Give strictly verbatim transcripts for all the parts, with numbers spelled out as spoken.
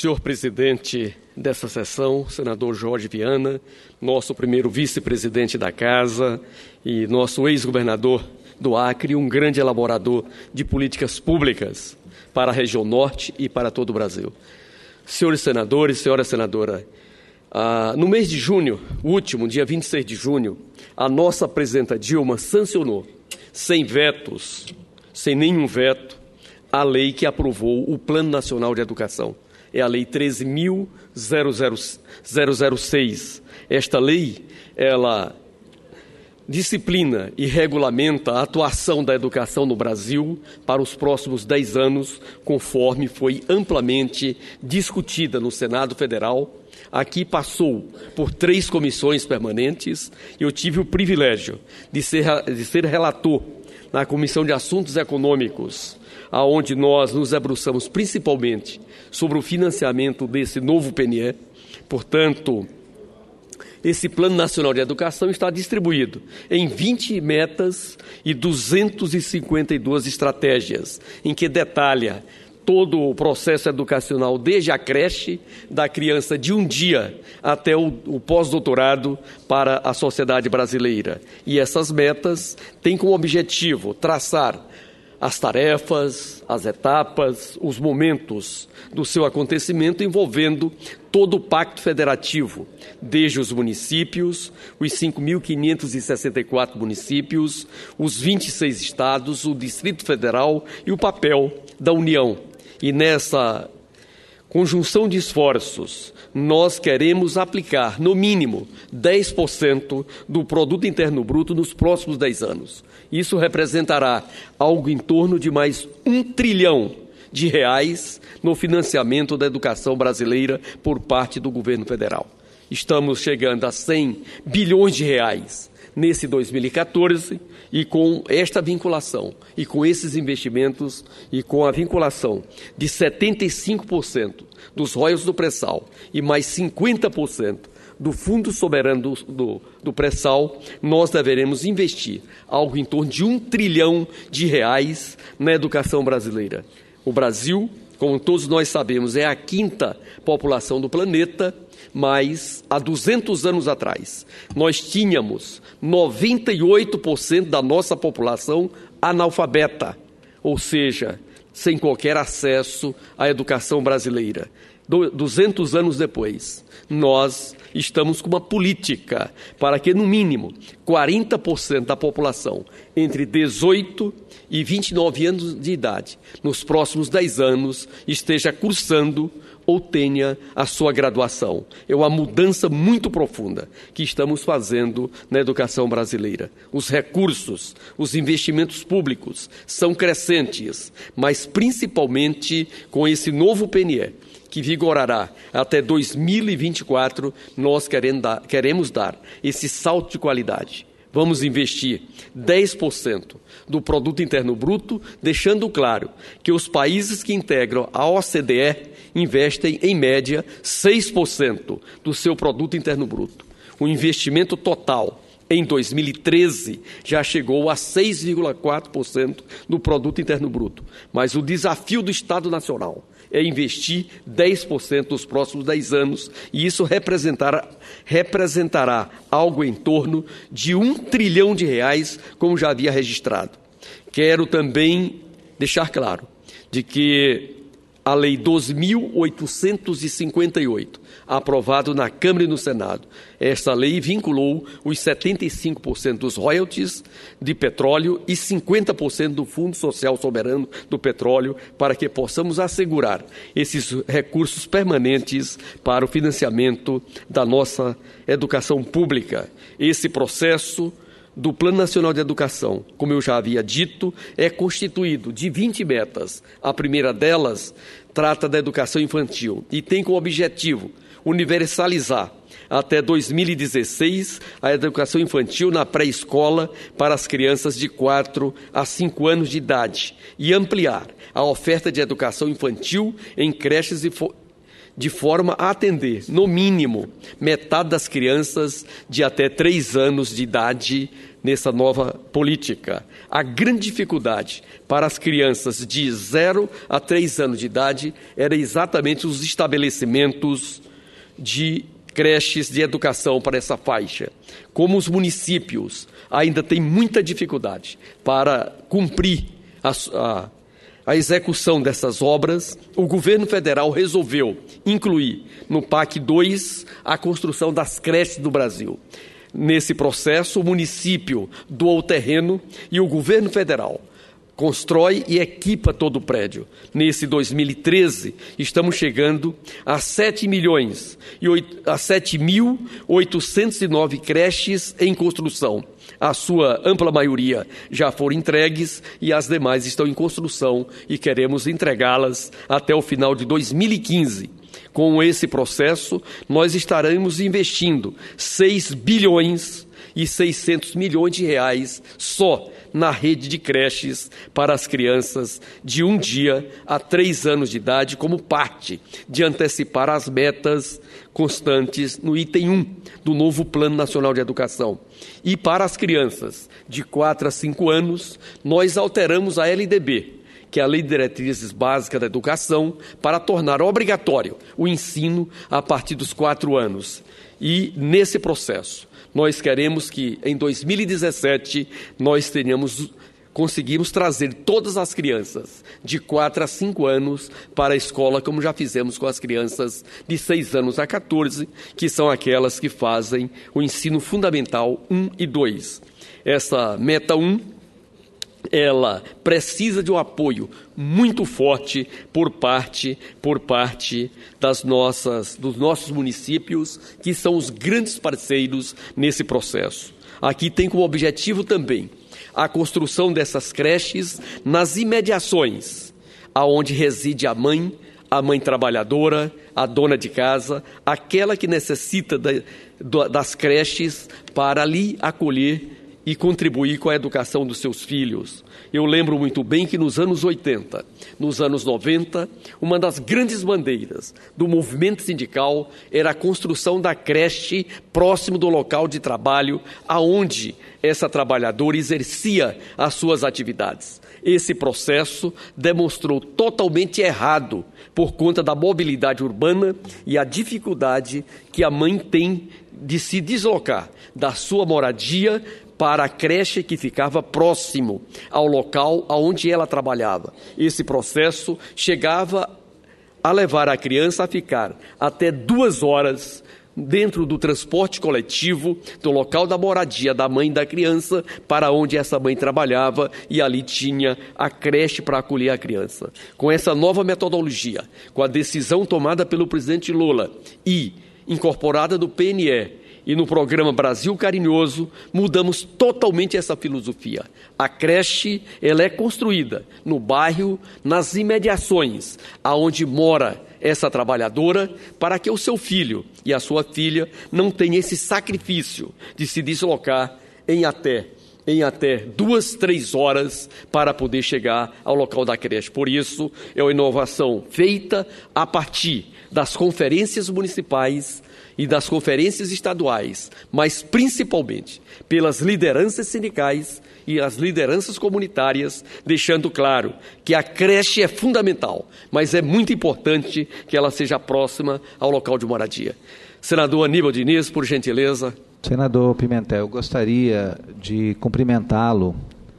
senhor presidente dessa sessão, senador Jorge Viana, nosso primeiro vice-presidente da Casa e nosso ex-governador do Acre, um grande elaborador de políticas públicas para a região norte e para todo o Brasil. Senhores senadores, senhora senadora, ah, no mês de junho, último, dia vinte e seis de junho, a nossa presidenta Dilma sancionou, sem vetos, sem nenhum veto, a lei que aprovou o Plano Nacional de Educação. É a Lei treze mil e seis. Esta lei, ela disciplina e regulamenta a atuação da educação no Brasil para os próximos dez anos, conforme foi amplamente discutida no Senado Federal. Aqui passou por três comissões permanentes e eu tive o privilégio de ser, de ser relator na Comissão de Assuntos Econômicos, aonde nós nos debruçamos principalmente sobre o financiamento desse novo P N E. Portanto, esse Plano Nacional de Educação está distribuído em vinte metas e duzentas e cinquenta e duas estratégias, em que detalha todo o processo educacional, desde a creche, da criança de um dia até o, o pós-doutorado para a sociedade brasileira. E essas metas têm como objetivo traçar as tarefas, as etapas, os momentos do seu acontecimento envolvendo todo o pacto federativo, desde os municípios, os cinco mil quinhentos e sessenta e quatro municípios, os vinte e seis estados, o Distrito Federal e o papel da União. E nessa conjunção de esforços, nós queremos aplicar, no mínimo, dez por cento do Produto Interno Bruto nos próximos dez anos. Isso representará algo em torno de mais um trilhão de reais no financiamento da educação brasileira por parte do governo federal. Estamos chegando a cem bilhões de reais nesse dois mil e quatorze, e com esta vinculação, e com esses investimentos, e com a vinculação de setenta e cinco por cento dos royalties do pré-sal e mais cinquenta por cento do Fundo Soberano do, do, do pré-sal, nós deveremos investir algo em torno de um trilhão de reais na educação brasileira. O Brasil, como todos nós sabemos, é a quinta população do planeta, mas há duzentos anos atrás, nós tínhamos noventa e oito por cento da nossa população analfabeta, ou seja, sem qualquer acesso à educação brasileira. duzentos anos depois, nós estamos com uma política para que, no mínimo, quarenta por cento da população entre dezoito e vinte e nove anos de idade, nos próximos dez anos, esteja cursando ou tenha a sua graduação. É uma mudança muito profunda que estamos fazendo na educação brasileira. Os recursos, os investimentos públicos são crescentes, mas principalmente com esse novo P N E, que vigorará até dois mil e vinte e quatro, nós queremos dar, queremos dar esse salto de qualidade. Vamos investir dez por cento do Produto Interno Bruto, deixando claro que os países que integram a O C D E investem, em média, seis por cento do seu Produto Interno Bruto. O investimento total em dois mil e treze já chegou a seis vírgula quatro por cento do Produto Interno Bruto. Mas o desafio do Estado Nacional é investir dez por cento nos próximos dez anos, e isso representará, representará algo em torno de um trilhão de reais, como já havia registrado. Quero também deixar claro de que a Lei doze mil oitocentos e cinquenta e oito, aprovado na Câmara e no Senado, esta lei vinculou os setenta e cinco por cento dos royalties de petróleo e cinquenta por cento do Fundo Social Soberano do Petróleo, para que possamos assegurar esses recursos permanentes para o financiamento da nossa educação pública. Esse processo do Plano Nacional de Educação, como eu já havia dito, é constituído de vinte metas. A primeira delas trata da educação infantil e tem como objetivo universalizar até dois mil e dezesseis a educação infantil na pré-escola para as crianças de quatro a cinco anos de idade e ampliar a oferta de educação infantil em creches e de forma a atender, no mínimo, metade das crianças de até três anos de idade nessa nova política. A grande dificuldade para as crianças de zero a três anos de idade era exatamente os estabelecimentos de creches de educação para essa faixa. Como os municípios ainda têm muita dificuldade para cumprir a, a, a execução dessas obras, o governo federal resolveu incluir no P A C dois a construção das creches do Brasil. Nesse processo, o município doou o terreno e o governo federal constrói e equipa todo o prédio. Nesse dois mil e treze, estamos chegando a sete milhões e a sete mil oitocentos e nove creches em construção. A sua ampla maioria já foram entregues e as demais estão em construção e queremos entregá-las até o final de dois mil e quinze. Com esse processo, nós estaremos investindo seis bilhões e seiscentos milhões de reais só na rede de creches para as crianças de um dia a três anos de idade, como parte de antecipar as metas constantes no item um do novo Plano Nacional de Educação. E para as crianças de quatro a cinco anos, nós alteramos a L D B, que é a Lei de Diretrizes Básicas da Educação, para tornar obrigatório o ensino a partir dos quatro anos. E, nesse processo, nós queremos que, em dois mil e dezessete, nós tenhamos, conseguimos trazer todas as crianças de quatro a cinco anos para a escola, como já fizemos com as crianças de seis anos a quatorze, que são aquelas que fazem o ensino fundamental um e dois. Essa meta um, ela precisa de um apoio muito forte por parte, por parte das nossas, dos nossos municípios, que são os grandes parceiros nesse processo. Aqui tem como objetivo também a construção dessas creches nas imediações, aonde reside a mãe, a mãe trabalhadora, a dona de casa, aquela que necessita da, das creches para ali acolher e contribuir com a educação dos seus filhos. Eu lembro muito bem que nos anos oitenta, nos anos noventa, uma das grandes bandeiras do movimento sindical era a construção da creche próximo do local de trabalho, aonde essa trabalhadora exercia as suas atividades. Esse processo demonstrou totalmente errado por conta da mobilidade urbana e a dificuldade que a mãe tem de se deslocar da sua moradia para a creche que ficava próximo ao local onde ela trabalhava. Esse processo chegava a levar a criança a ficar até duas horas dentro do transporte coletivo do local da moradia da mãe da criança para onde essa mãe trabalhava, e ali tinha a creche para acolher a criança. Com essa nova metodologia, com a decisão tomada pelo presidente Lula e incorporada no P N E, e no programa Brasil Carinhoso, mudamos totalmente essa filosofia. A creche, ela é construída no bairro, nas imediações, aonde mora essa trabalhadora, para que o seu filho e a sua filha não tenham esse sacrifício de se deslocar em até, em até duas, três horas para poder chegar ao local da creche. Por isso, é uma inovação feita a partir das conferências municipais e das conferências estaduais, mas principalmente pelas lideranças sindicais e as lideranças comunitárias, deixando claro que a creche é fundamental, mas é muito importante que ela seja próxima ao local de moradia. Senador Aníbal Diniz, por gentileza. Senador Pimentel, eu gostaria de cumprimentá-lo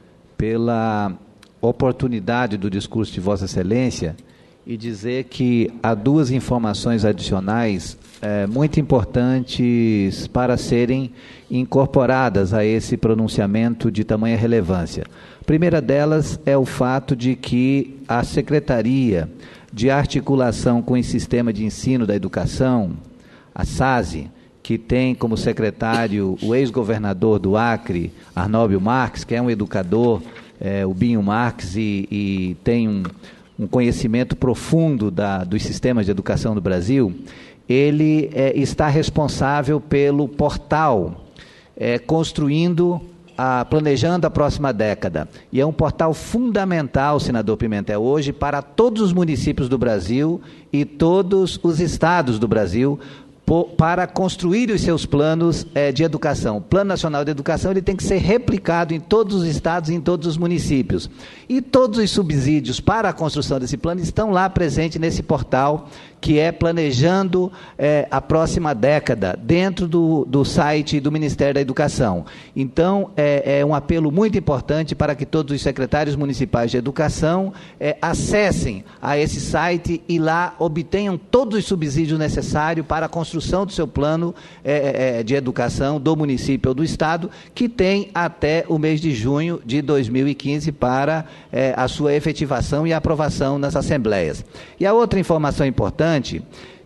pela oportunidade do discurso de Vossa Excelência e dizer que há duas informações adicionais é, muito importantes para serem incorporadas a esse pronunciamento de tamanha relevância. A primeira delas é o fato de que a Secretaria de Articulação com o Sistema de Ensino da Educação, a SASE, que tem como secretário o ex-governador do Acre, Arnóbio Marques, que é um educador, é, o Binho Marques, e, e tem um um conhecimento profundo da, dos sistemas de educação do Brasil, ele é, está responsável pelo portal é, Construindo, a, Planejando a Próxima Década. E é um portal fundamental, senador Pimentel, hoje para todos os municípios do Brasil e todos os estados do Brasil, para construir os seus planos eh, de educação. O Plano Nacional de Educação ele tem que ser replicado em todos os estados e em todos os municípios. E todos os subsídios para a construção desse plano estão lá presentes nesse portal, que é Planejando eh, a Próxima Década, dentro do, do site do Ministério da Educação. Então, é, é um apelo muito importante para que todos os secretários municipais de educação eh, acessem a esse site e lá obtenham todos os subsídios necessários para a construção do seu plano eh, eh, de educação do município ou do estado, que tem até o mês de junho de dois mil e quinze para eh, a sua efetivação e aprovação nas assembleias. E a outra informação importante,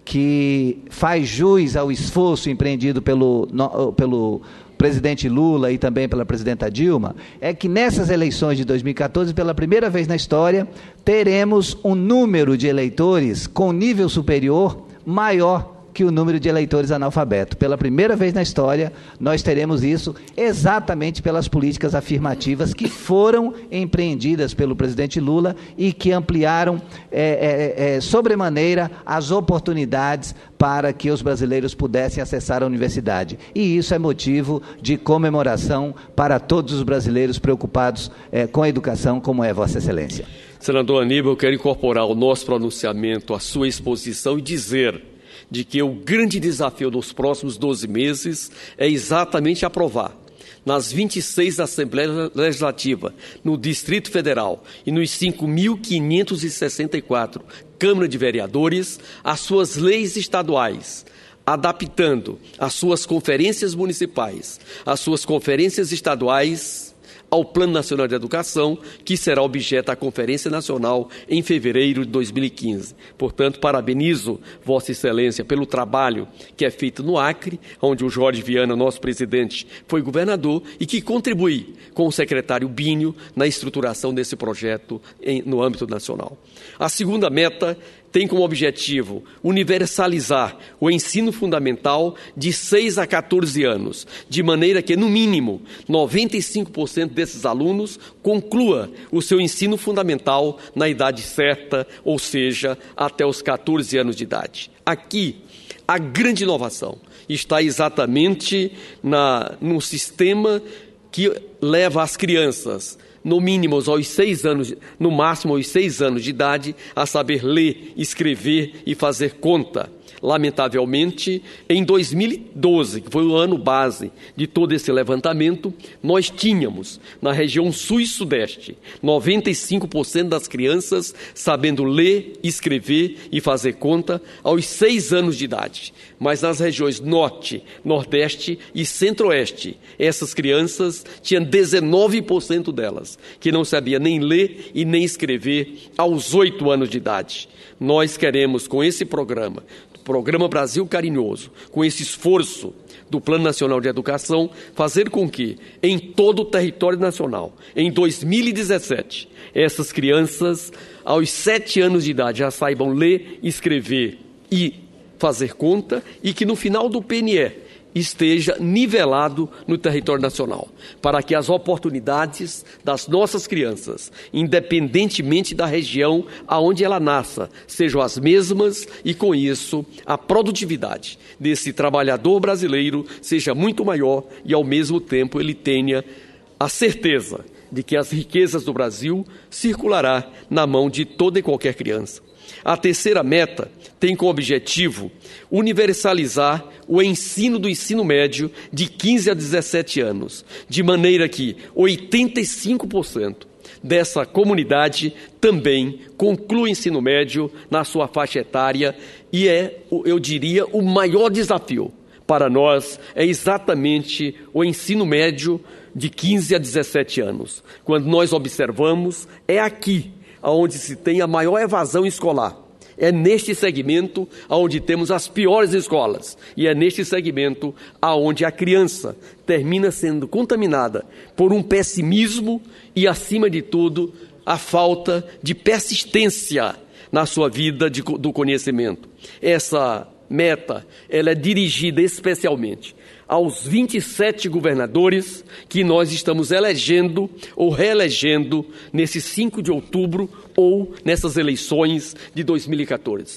que faz jus ao esforço empreendido pelo, no, pelo presidente Lula e também pela presidenta Dilma, é que nessas eleições de dois mil e quatorze, pela primeira vez na história, teremos um número de eleitores com nível superior maior que o número de eleitores analfabetos. Pela primeira vez na história, nós teremos isso exatamente pelas políticas afirmativas que foram empreendidas pelo presidente Lula e que ampliaram é, é, é, sobremaneira as oportunidades para que os brasileiros pudessem acessar a universidade. E isso é motivo de comemoração para todos os brasileiros preocupados é, com a educação, como é Vossa Excelência. Senador Aníbal, eu quero incorporar o nosso pronunciamento à sua exposição e dizer de que o grande desafio dos próximos doze meses é exatamente aprovar, nas vinte e seis Assembleias Legislativas, no Distrito Federal e nos cinco mil quinhentos e sessenta e quatro Câmara de Vereadores, as suas leis estaduais, adaptando as suas conferências municipais, as suas conferências estaduais ao Plano Nacional de Educação, que será objeto da Conferência Nacional em fevereiro de dois mil e quinze. Portanto, parabenizo Vossa Excelência pelo trabalho que é feito no Acre, onde o Jorge Viana, nosso presidente, foi governador e que contribui com o secretário Bínio na estruturação desse projeto em, no âmbito nacional. A segunda meta tem como objetivo universalizar o ensino fundamental de seis a quatorze anos, de maneira que, no mínimo, noventa e cinco por cento desses alunos conclua o seu ensino fundamental na idade certa, ou seja, até os quatorze anos de idade. Aqui, a grande inovação está exatamente na, no sistema que leva as crianças no mínimo aos seis anos, no máximo aos seis anos de idade, a saber ler, escrever e fazer conta. Lamentavelmente, em dois mil e doze, que foi o ano base de todo esse levantamento, nós tínhamos, na região sul e sudeste, noventa e cinco por cento das crianças sabendo ler, escrever e fazer conta aos seis anos de idade. Mas nas regiões norte, nordeste e centro-oeste, essas crianças tinham dezenove por cento delas, que não sabia nem ler e nem escrever aos oito anos de idade. Nós queremos, com esse programa, Programa Brasil Carinhoso, com esse esforço do Plano Nacional de Educação, fazer com que, em todo o território nacional, em dois mil e dezessete, essas crianças, aos sete anos de idade, já saibam ler, escrever e fazer conta, e que no final do P N E esteja nivelado no território nacional, para que as oportunidades das nossas crianças, independentemente da região aonde ela nasça, sejam as mesmas e, com isso, a produtividade desse trabalhador brasileiro seja muito maior e, ao mesmo tempo, ele tenha a certeza de que as riquezas do Brasil circulará na mão de toda e qualquer criança. A terceira meta tem como objetivo universalizar o ensino do ensino médio de quinze a dezessete anos, de maneira que oitenta e cinco por cento dessa comunidade também conclui o ensino médio na sua faixa etária e é, eu diria, o maior desafio para nós é exatamente o ensino médio de quinze a dezessete anos. Quando nós observamos, é aqui onde se tem a maior evasão escolar. É neste segmento onde temos as piores escolas. E é neste segmento onde a criança termina sendo contaminada por um pessimismo e, acima de tudo, a falta de persistência na sua vida de, do conhecimento. Essa meta ela é dirigida especialmente aos vinte e sete governadores que nós estamos elegendo ou reelegendo nesse cinco de outubro ou nessas eleições de dois mil e quatorze.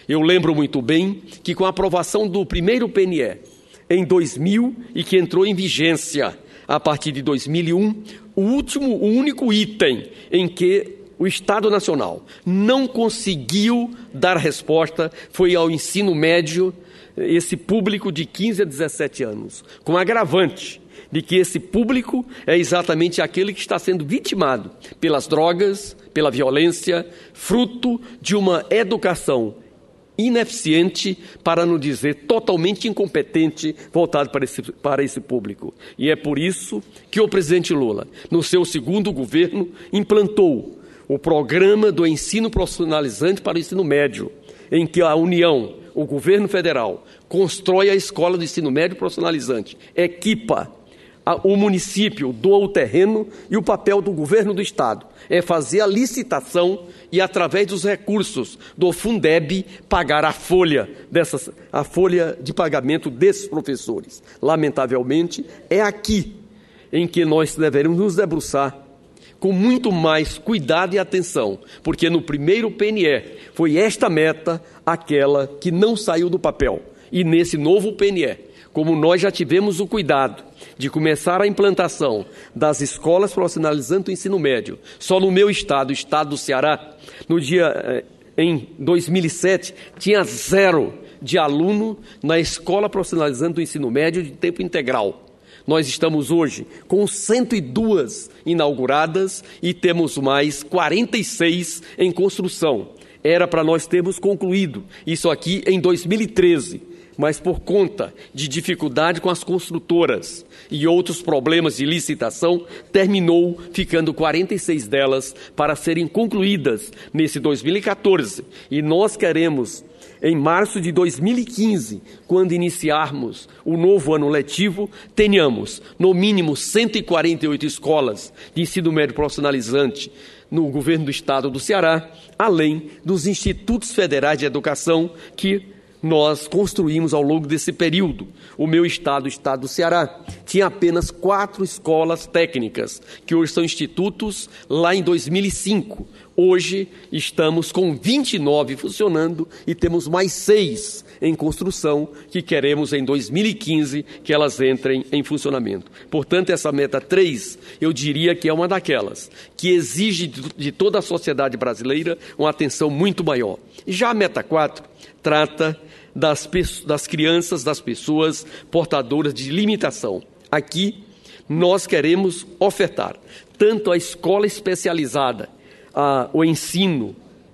Eu lembro muito bem que com a aprovação do primeiro P N E em dois mil e que entrou em vigência a partir de dois mil e um, o último, o único item em que o Estado Nacional não conseguiu dar resposta foi ao ensino médio, esse público de quinze a dezessete anos, com agravante de que esse público é exatamente aquele que está sendo vitimado pelas drogas, pela violência, fruto de uma educação ineficiente, para não dizer totalmente incompetente, voltado para esse, para esse público. E é por isso que o presidente Lula, no seu segundo governo, implantou o programa do ensino profissionalizante para o ensino médio, em que a União, o governo federal, constrói a escola do ensino médio profissionalizante, equipa o município, doa o terreno, e o papel do governo do Estado é fazer a licitação e, através dos recursos do Fundeb, pagar a folha, dessas, a folha de pagamento desses professores. Lamentavelmente, é aqui em que nós devemos nos debruçar com muito mais cuidado e atenção, porque no primeiro P N E foi esta meta aquela que não saiu do papel. E nesse novo P N E, como nós já tivemos o cuidado de começar a implantação das escolas profissionalizantes do ensino médio, só no meu estado, o estado do Ceará, no dia, em dois mil e sete, tinha zero de aluno na escola profissionalizante do ensino médio de tempo integral. Nós estamos hoje com cento e duas inauguradas e temos mais quarenta e seis em construção. Era para nós termos concluído isso aqui em dois mil e treze. Mas por conta de dificuldade com as construtoras e outros problemas de licitação, terminou ficando quarenta e seis delas para serem concluídas nesse dois mil e quatorze. E nós queremos, em março de dois mil e quinze, quando iniciarmos o novo ano letivo, tenhamos, no mínimo, cento e quarenta e oito escolas de ensino médio profissionalizante no governo do Estado do Ceará, além dos institutos federais de educação que nós construímos ao longo desse período. O meu estado, o estado do Ceará, tinha apenas quatro escolas técnicas, que hoje são institutos, lá em dois mil e cinco. Hoje estamos com vinte e nove funcionando e temos mais seis em construção, que queremos em dois mil e quinze que elas entrem em funcionamento. Portanto, essa meta três, eu diria que é uma daquelas que exige de toda a sociedade brasileira uma atenção muito maior. E já a meta quatro trata das, das crianças, das pessoas portadoras de limitação. Aqui, nós queremos ofertar tanto a escola especializada, a, o ensino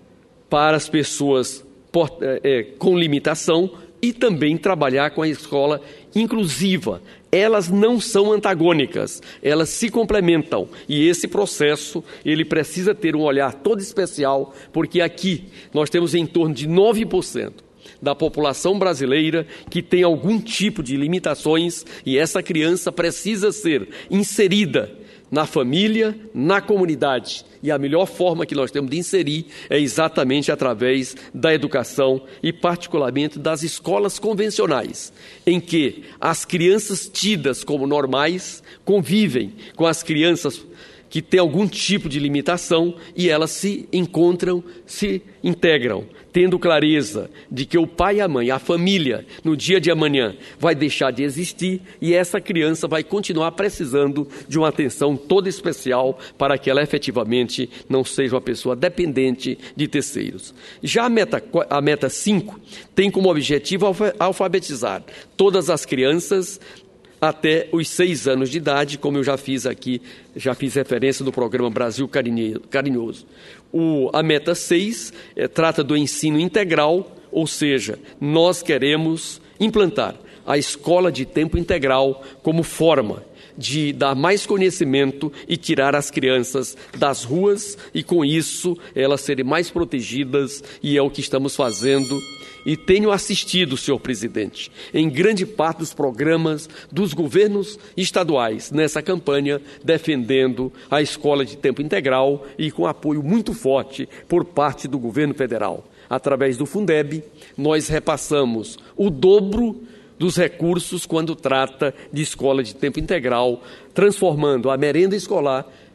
para as pessoas por, é, com limitação, e também trabalhar com a escola inclusiva. Elas não são antagônicas, elas se complementam, e esse processo ele precisa ter um olhar todo especial, porque aqui nós temos em torno de nove por cento da população brasileira que tem algum tipo de limitações, e essa criança precisa ser inserida na família, na comunidade. E a melhor forma que nós temos de inserir é exatamente através da educação e particularmente das escolas convencionais, em que as crianças tidas como normais convivem com as crianças que têm algum tipo de limitação e elas se encontram, se integram, tendo clareza de que o pai e a mãe, a família, no dia de amanhã, vai deixar de existir e essa criança vai continuar precisando de uma atenção toda especial para que ela efetivamente não seja uma pessoa dependente de terceiros. Já a meta, a meta cinco tem como objetivo alfabetizar todas as crianças até os seis anos de idade, como eu já fiz aqui, já fiz referência no programa Brasil Carinhoso. O, a meta seis é, trata do ensino integral, ou seja, nós queremos implantar a escola de tempo integral como forma de dar mais conhecimento e tirar as crianças das ruas e, com isso, elas serem mais protegidas, e é o que estamos fazendo. E tenho assistido, senhor presidente, em grande parte dos programas dos governos estaduais nessa campanha, defendendo a escola de tempo integral e com apoio muito forte por parte do governo federal. Através do Fundeb, nós repassamos o dobro dos recursos quando trata de escola de tempo integral, transformando a merenda escolar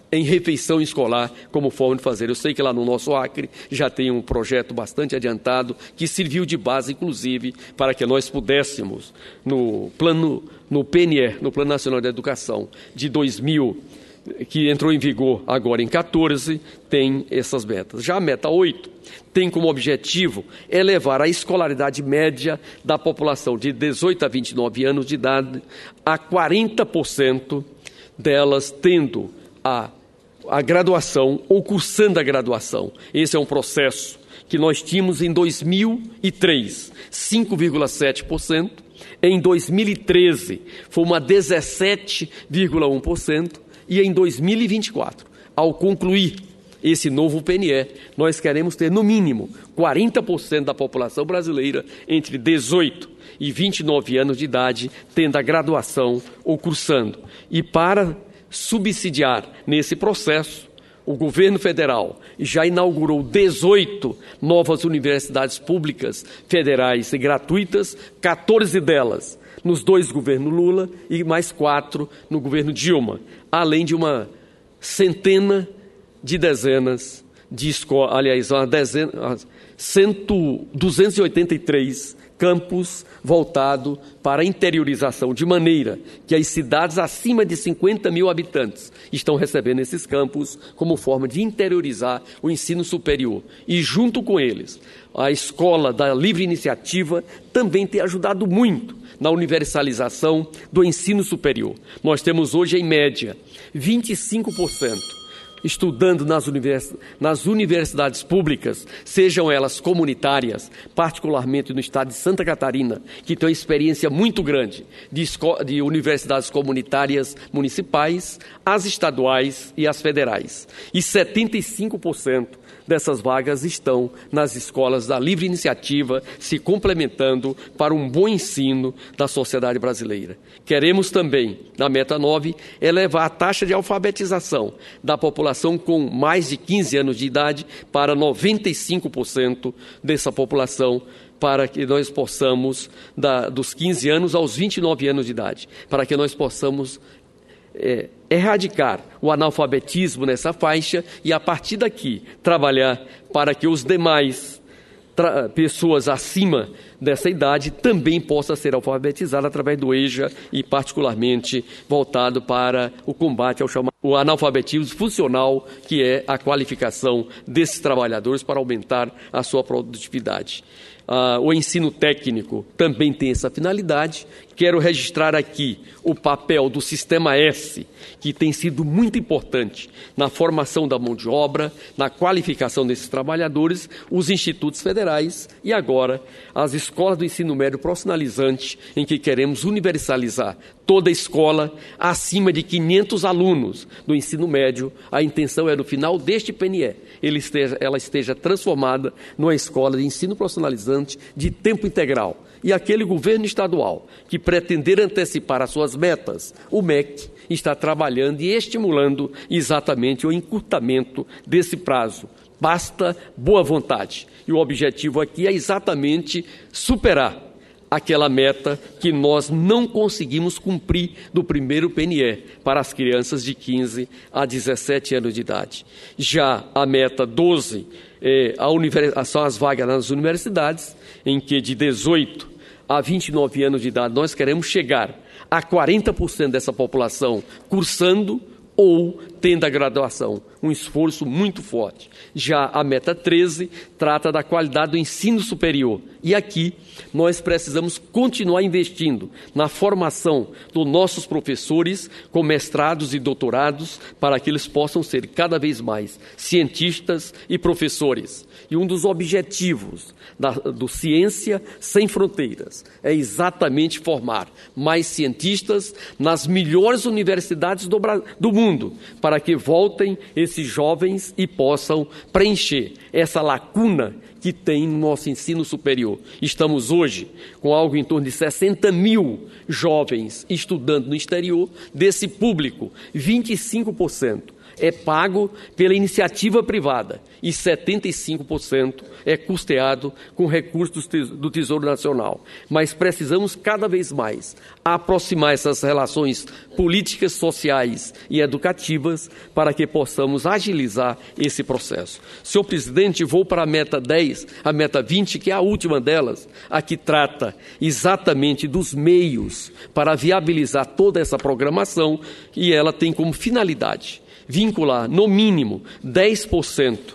em refeição escolar como forma de fazer. Eu sei que lá no nosso Acre já tem um projeto bastante adiantado que serviu de base, inclusive, para que nós pudéssemos, no plano, no P N E, no Plano Nacional de Educação de dois mil, que entrou em vigor agora em quatorze, tem essas metas. Já a meta oito tem como objetivo elevar a escolaridade média da população de dezoito a vinte e nove anos de idade a quarenta por cento delas tendo a a graduação ou cursando a graduação. Esse é um processo que nós tínhamos em dois mil e três, cinco vírgula sete por cento. Em dois mil e treze, foi uma dezessete vírgula um por cento. E em dois mil e vinte e quatro, ao concluir esse novo P N E, nós queremos ter, no mínimo, quarenta por cento da população brasileira entre dezoito e vinte e nove anos de idade tendo a graduação ou cursando. E para subsidiar nesse processo, o governo federal já inaugurou dezoito novas universidades públicas federais e gratuitas, quatorze delas nos dois governos Lula e mais quatro no governo Dilma, além de uma centena de dezenas de escolas, aliás, uma dezena, cento, duzentos e oitenta e três campos voltados para a interiorização, de maneira que as cidades acima de cinquenta mil habitantes estão recebendo esses campos como forma de interiorizar o ensino superior. E, junto com eles, a escola da livre iniciativa também tem ajudado muito na universalização do ensino superior. Nós temos hoje, em média, vinte e cinco por cento estudando nas, univers... nas universidades públicas, sejam elas comunitárias, particularmente no estado de Santa Catarina, que tem uma experiência muito grande de, esco... de universidades comunitárias municipais, as estaduais e as federais. E setenta e cinco por cento dessas vagas estão nas escolas da livre iniciativa, se complementando para um bom ensino da sociedade brasileira. Queremos também, na meta nove, elevar a taxa de alfabetização da população com mais de quinze anos de idade para noventa e cinco por cento dessa população, para que nós possamos, da, dos quinze anos aos vinte e nove anos de idade, para que nós possamos É, erradicar o analfabetismo nessa faixa e, a partir daqui, trabalhar para que os demais pessoas acima dessa idade também possam ser alfabetizadas através do E J A e, particularmente, voltado para o combate ao chamado o analfabetismo funcional, que é a qualificação desses trabalhadores para aumentar a sua produtividade. Ah, o ensino técnico também tem essa finalidade. Quero registrar aqui o papel do Sistema S, que tem sido muito importante na formação da mão de obra, na qualificação desses trabalhadores, os institutos federais e agora as escolas do ensino médio profissionalizante, em que queremos universalizar toda a escola acima de quinhentos alunos do ensino médio. A intenção é, no final deste P N E, ele esteja, ela esteja transformada numa escola de ensino profissionalizante de tempo integral. E aquele governo estadual que pretender antecipar as suas metas, o M E C, está trabalhando e estimulando exatamente o encurtamento desse prazo. Basta boa vontade. E o objetivo aqui é exatamente superar aquela meta que nós não conseguimos cumprir do primeiro P N E para as crianças de quinze a dezessete anos de idade. Já a meta doze é, a univers... são as vagas nas universidades, em que de dezoito a vinte e nove anos de idade nós queremos chegar a quarenta por cento dessa população cursando ou tendo a graduação, um esforço muito forte. Já a meta treze trata da qualidade do ensino superior. E aqui nós precisamos continuar investindo na formação dos nossos professores com mestrados e doutorados para que eles possam ser cada vez mais cientistas e professores. E um dos objetivos da, do Ciência Sem Fronteiras é exatamente formar mais cientistas nas melhores universidades do, do mundo, para que voltem esses jovens e possam preencher essa lacuna que tem no nosso ensino superior. Estamos hoje com algo em torno de sessenta mil jovens estudando no exterior. Desse público, vinte e cinco por cento é pago pela iniciativa privada e setenta e cinco por cento é custeado com recursos do Tesouro Nacional. Mas precisamos cada vez mais aproximar essas relações políticas, sociais e educativas para que possamos agilizar esse processo. Senhor presidente, vou para a meta dez, a meta vinte, que é a última delas, a que trata exatamente dos meios para viabilizar toda essa programação, e ela tem como finalidade vincular, no mínimo, dez por cento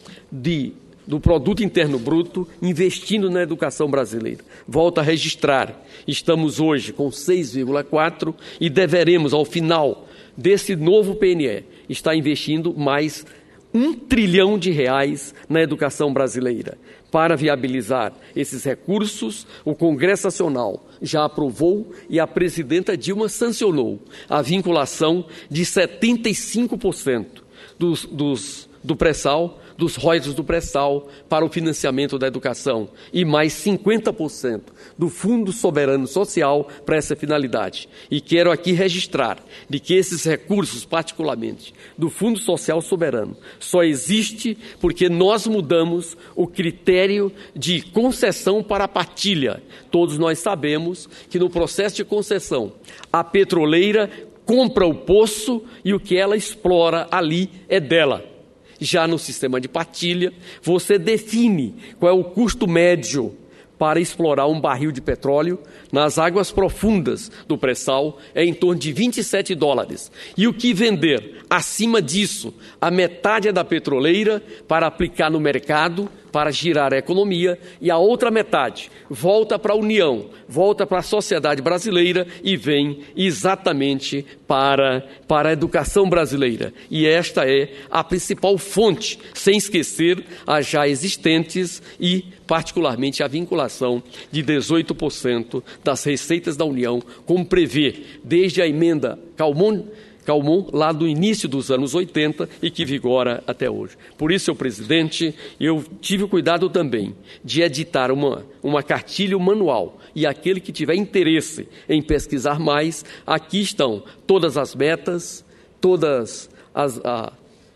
de, do produto interno bruto investindo na educação brasileira. Volto a registrar, estamos hoje com seis vírgula quatro e deveremos, ao final desse novo P N E, estar investindo mais um trilhão de reais na educação brasileira. Para viabilizar esses recursos, o Congresso Nacional já aprovou e a presidenta Dilma sancionou a vinculação de setenta e cinco por cento dos, dos, do pré-sal, dos royalties do pré-sal para o financiamento da educação e mais cinquenta por cento do Fundo Soberano Social para essa finalidade. E quero aqui registrar de que esses recursos, particularmente do Fundo Social Soberano, só existe porque nós mudamos o critério de concessão para a partilha. Todos nós sabemos que no processo de concessão, a petroleira compra o poço e o que ela explora ali é dela. Já no sistema de partilha, você define qual é o custo médio para explorar um barril de petróleo nas águas profundas do pré-sal, é em torno de vinte e sete dólares. E o que vender acima disso, a metade é da petroleira para aplicar no mercado, para girar a economia, e a outra metade volta para a União, volta para a sociedade brasileira e vem exatamente para, para a educação brasileira. E esta é a principal fonte, sem esquecer as já existentes e, particularmente, a vinculação de dezoito por cento das receitas da União, como prevê desde a emenda Calmon, Calmon, lá do início dos anos oitenta e que vigora até hoje. Por isso, senhor presidente, eu tive o cuidado também de editar uma, uma cartilha manual, e aquele que tiver interesse em pesquisar mais, aqui estão todas as metas, todas as, a,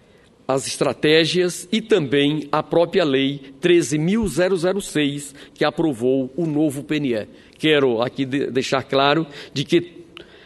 as estratégias e também a própria lei treze mil seis, que aprovou o novo P N E. Quero aqui de, deixar claro de que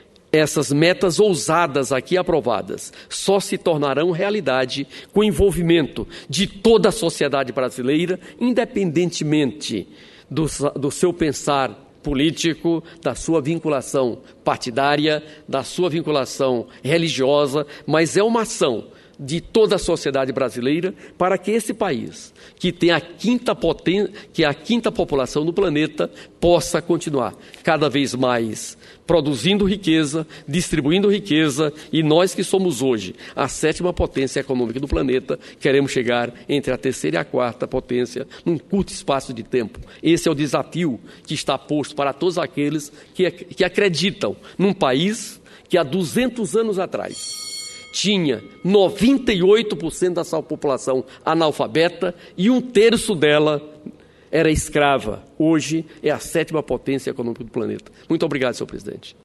essas metas ousadas aqui aprovadas só se tornarão realidade com o envolvimento de toda a sociedade brasileira, independentemente do, do seu pensar político, da sua vinculação partidária, da sua vinculação religiosa, mas é uma ação de toda a sociedade brasileira para que esse país, que tem a quinta potência, que é a quinta população do planeta, possa continuar cada vez mais produzindo riqueza, distribuindo riqueza, e nós que somos hoje a sétima potência econômica do planeta, queremos chegar entre a terceira e a quarta potência num curto espaço de tempo. Esse é o desafio que está posto para todos aqueles que, que acreditam num país que há duzentos anos atrás tinha noventa e oito por cento da sua população analfabeta e um terço dela era escrava. Hoje é a sétima potência econômica do planeta. Muito obrigado, senhor presidente.